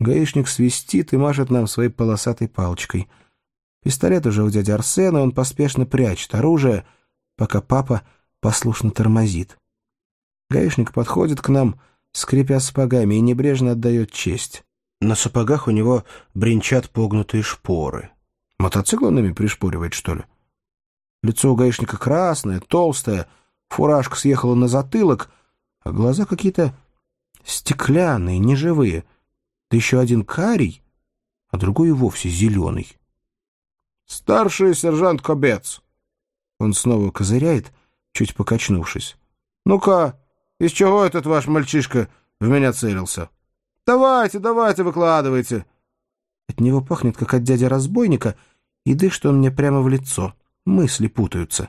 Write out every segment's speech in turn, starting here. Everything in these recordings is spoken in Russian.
Гаишник свистит и машет нам своей полосатой палочкой. Пистолет уже у дяди Арсена, он поспешно прячет оружие, пока папа послушно тормозит. Гаишник подходит к нам, скрипя сапогами, и небрежно отдает честь. На сапогах у него бренчат погнутые шпоры. Мотоцикл он ими пришпоривает, что ли? Лицо у гаишника красное, толстое, фуражка съехала на затылок, а глаза какие-то стеклянные, неживые. Да еще один карий, а другой и вовсе зеленый. «Старший сержант Кобец!» Он снова козыряет, чуть покачнувшись. «Ну-ка, из чего этот ваш мальчишка в меня целился? Давайте, давайте, выкладывайте!» От него пахнет, как от дяди-разбойника, и дышит он мне прямо в лицо. Мысли путаются.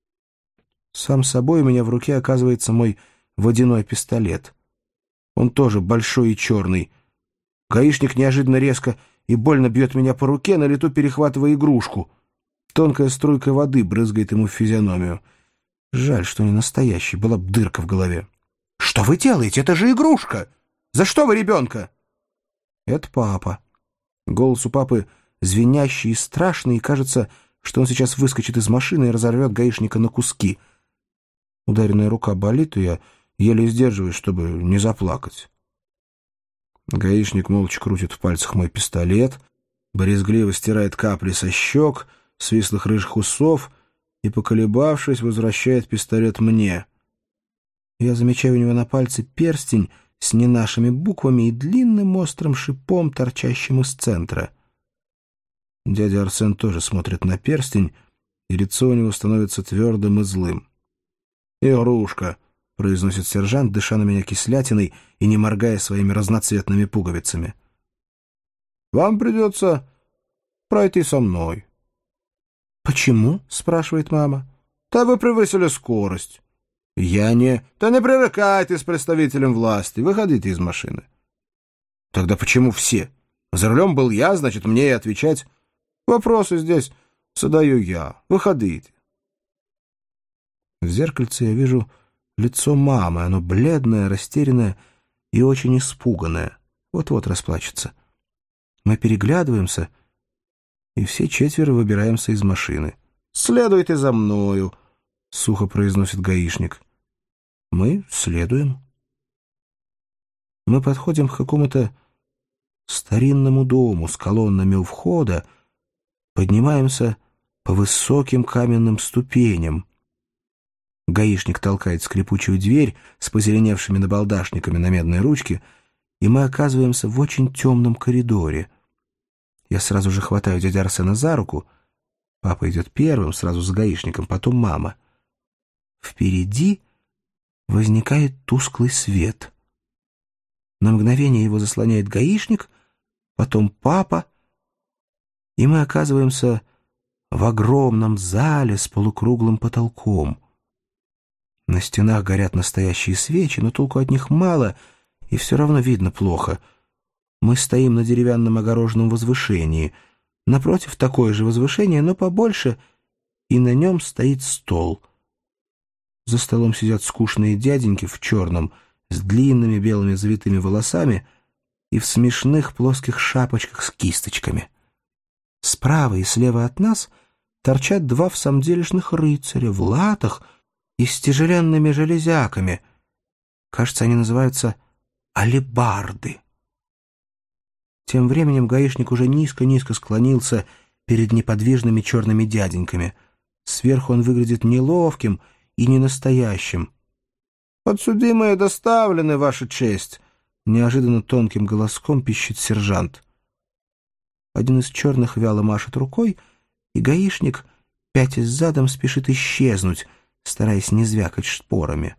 Сам собой у меня в руке оказывается мой водяной пистолет. Он тоже большой и черный. Гаишник неожиданно резко и больно бьет меня по руке, на лету перехватывая игрушку. Тонкая струйка воды брызгает ему в физиономию. Жаль, что не настоящий, была б дырка в голове. «Что вы делаете? Это же игрушка! За что вы ребенка?» Это папа. Голос у папы звенящий и страшный, и кажется, что он сейчас выскочит из машины и разорвет гаишника на куски. Ударенная рука болит, и я еле сдерживаюсь, чтобы не заплакать. Гаишник молча крутит в пальцах мой пистолет, брезгливо стирает капли со щек, свислых рыжих усов и, поколебавшись, возвращает пистолет мне. Я замечаю у него на пальце перстень с не нашими буквами и длинным острым шипом, торчащим из центра. Дядя Арсен тоже смотрит на перстень, и лицо у него становится твердым и злым. «Игрушка», — произносит сержант, дыша на меня кислятиной и не моргая своими разноцветными пуговицами. «Вам придется пройти со мной». «Почему?» — спрашивает мама. «Да вы превысили скорость». «Я не...» «Да не пререкайтесь с представителем власти. Выходите из машины». «Тогда почему все? За рулем был я, значит, мне и отвечать. Вопросы здесь задаю я. Выходите». В зеркальце я вижу лицо мамы. Оно бледное, растерянное и очень испуганное. Вот-вот расплачется. Мы переглядываемся, и все четверо выбираемся из машины. «Следуйте за мною», — сухо произносит гаишник. Мы следуем. Мы подходим к какому-то старинному дому с колоннами у входа, поднимаемся по высоким каменным ступеням. Гаишник толкает скрипучую дверь с позеленевшими набалдашниками на медной ручке, и мы оказываемся в очень темном коридоре. Я сразу же хватаю дядю Арсена за руку. Папа идет первым, сразу за гаишником, потом мама. Впереди возникает тусклый свет. На мгновение его заслоняет гаишник, потом папа, и мы оказываемся в огромном зале с полукруглым потолком. На стенах горят настоящие свечи, но толку от них мало, и все равно видно плохо. Мы стоим на деревянном огороженном возвышении. Напротив такое же возвышение, но побольше, и на нем стоит стол. За столом сидят скучные дяденьки в черном, с длинными белыми завитыми волосами и в смешных плоских шапочках с кисточками. Справа и слева от нас торчат два всамделишных рыцаря в латах и с тяжеленными железяками. Кажется, они называются алебарды. Тем временем гаишник уже низко-низко склонился перед неподвижными черными дяденьками. Сверху он выглядит неловким и ненастоящим. «Подсудимые доставлены, Ваша честь!» — неожиданно тонким голоском пищит сержант. Один из черных вяло машет рукой, и гаишник, пятясь задом, спешит исчезнуть, стараясь не звякать шпорами.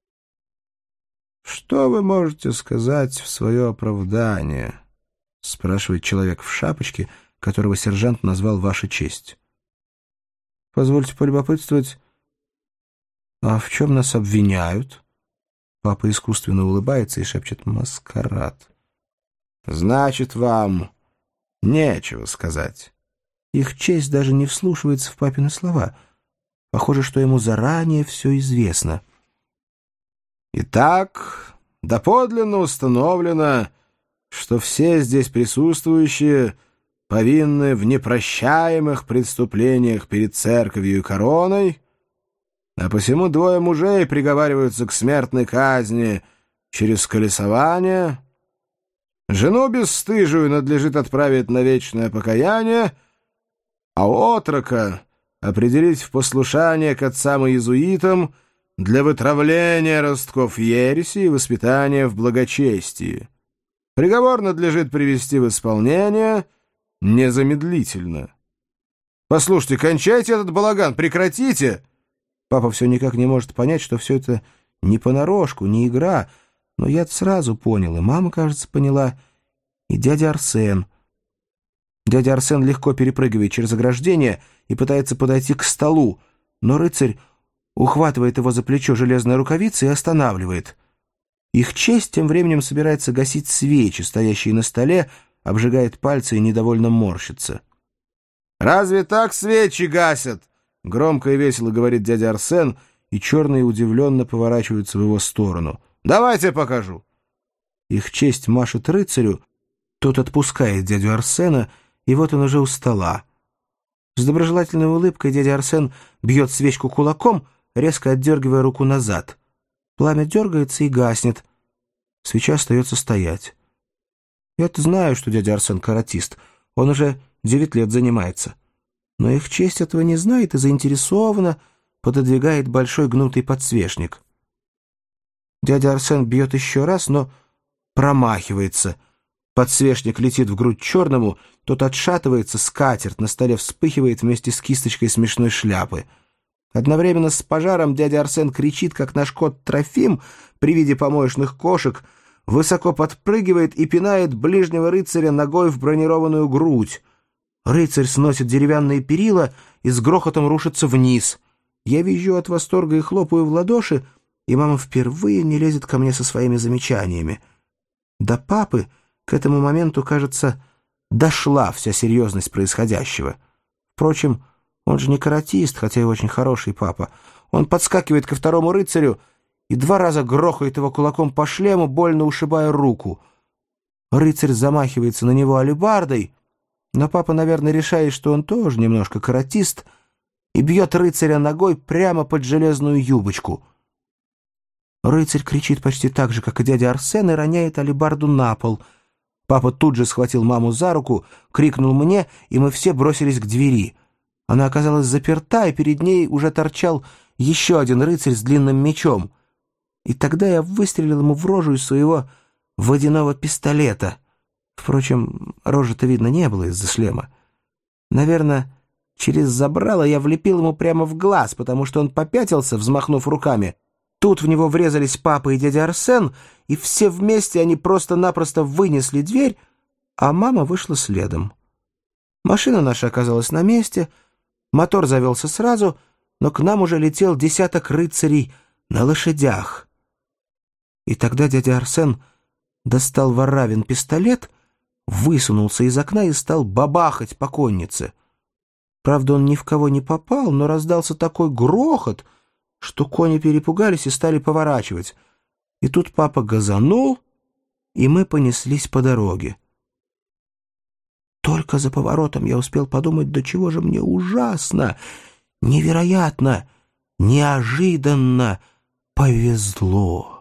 «Что вы можете сказать в свое оправдание?» — спрашивает человек в шапочке, которого сержант назвал «Ваша честь». «Позвольте полюбопытствовать, а в чем нас обвиняют?» Папа искусственно улыбается и шепчет «маскарад». «Значит, вам нечего сказать». Их честь даже не вслушивается в папины слова. Похоже, что ему заранее все известно. «Итак, доподлинно установлено, что все здесь присутствующие повинны в непрощаемых преступлениях перед церковью и короной, а посему двое мужей приговариваются к смертной казни через колесование, жену бесстыжую надлежит отправить на вечное покаяние, а отрока определить в послушание к отцам и иезуитам для вытравления ростков ереси и воспитания в благочестии. Приговор надлежит привести в исполнение незамедлительно. Послушайте, кончайте этот балаган, прекратите! Папа все никак не может понять, что все это не понарошку, не игра, но я сразу понял, и мама, кажется, поняла, и дядя Арсен. Дядя Арсен легко перепрыгивает через ограждение и пытается подойти к столу, но рыцарь ухватывает его за плечо железной рукавицей и останавливает. Их честь тем временем собирается гасить свечи, стоящие на столе, обжигает пальцы и недовольно морщится. «Разве так свечи гасят?» — громко и весело говорит дядя Арсен, и черные удивленно поворачиваются в его сторону. «Давайте покажу». Их честь машет рыцарю, тот отпускает дядю Арсена, и вот он уже у стола. С доброжелательной улыбкой дядя Арсен бьет свечку кулаком, резко отдергивая руку назад. Пламя дергается и гаснет. Свеча остается стоять. Я-то знаю, что дядя Арсен каратист. Он уже 9 лет занимается. Но их честь этого не знает и заинтересованно пододвигает большой гнутый подсвечник. Дядя Арсен бьет еще раз, но промахивается. Подсвечник летит в грудь черному, тот отшатывается, скатерть на столе вспыхивает вместе с кисточкой смешной шляпы. Одновременно с пожаром дядя Арсен кричит, как наш кот Трофим при виде помоечных кошек, высоко подпрыгивает и пинает ближнего рыцаря ногой в бронированную грудь. Рыцарь сносит деревянные перила и с грохотом рушится вниз. Я визжу от восторга и хлопаю в ладоши, и мама впервые не лезет ко мне со своими замечаниями. До папы к этому моменту, кажется, дошла вся серьезность происходящего. Впрочем, он же не каратист, хотя и очень хороший папа. Он подскакивает ко второму рыцарю и 2 раза грохает его кулаком по шлему, больно ушибая руку. Рыцарь замахивается на него алебардой, но папа, наверное, решает, что он тоже немножко каратист, и бьет рыцаря ногой прямо под железную юбочку. Рыцарь кричит почти так же, как и дядя Арсен, и роняет алебарду на пол. Папа тут же схватил маму за руку, крикнул мне, и мы все бросились к двери. Она оказалась заперта, и перед ней уже торчал еще один рыцарь с длинным мечом. И тогда я выстрелил ему в рожу из своего водяного пистолета. Впрочем, рожи-то видно не было из-за шлема. Наверное, через забрало я влепил ему прямо в глаз, потому что он попятился, взмахнув руками. Тут в него врезались папа и дядя Арсен, и все вместе они просто-напросто вынесли дверь, а мама вышла следом. Машина наша оказалась на месте, мотор завелся сразу, но к нам уже летел 10 рыцарей на лошадях. И тогда дядя Арсен достал в Аравин пистолет, высунулся из окна и стал бабахать по коннице. Правда, он ни в кого не попал, но раздался такой грохот, что кони перепугались и стали поворачивать. И тут папа газанул, и мы понеслись по дороге. Только за поворотом я успел подумать, до чего же мне ужасно, невероятно, неожиданно повезло.